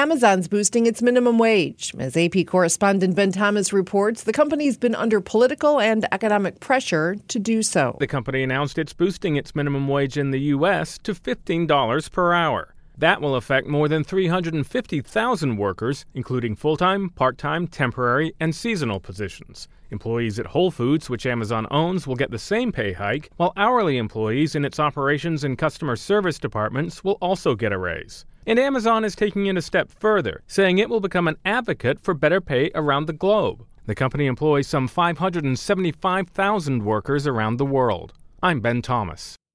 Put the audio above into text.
Amazon's boosting its minimum wage. As AP correspondent Ben Thomas reports, the company's been under political and economic pressure to do so. The company announced it's boosting its minimum wage in the U.S. to $15 per hour. That will affect more than 350,000 workers, including full-time, part-time, temporary, and seasonal positions. Employees at Whole Foods, which Amazon owns, will get the same pay hike, while hourly employees in its operations and customer service departments will also get a raise. And Amazon is taking it a step further, saying it will become an advocate for better pay around the globe. The company employs some 575,000 workers around the world. I'm Ben Thomas.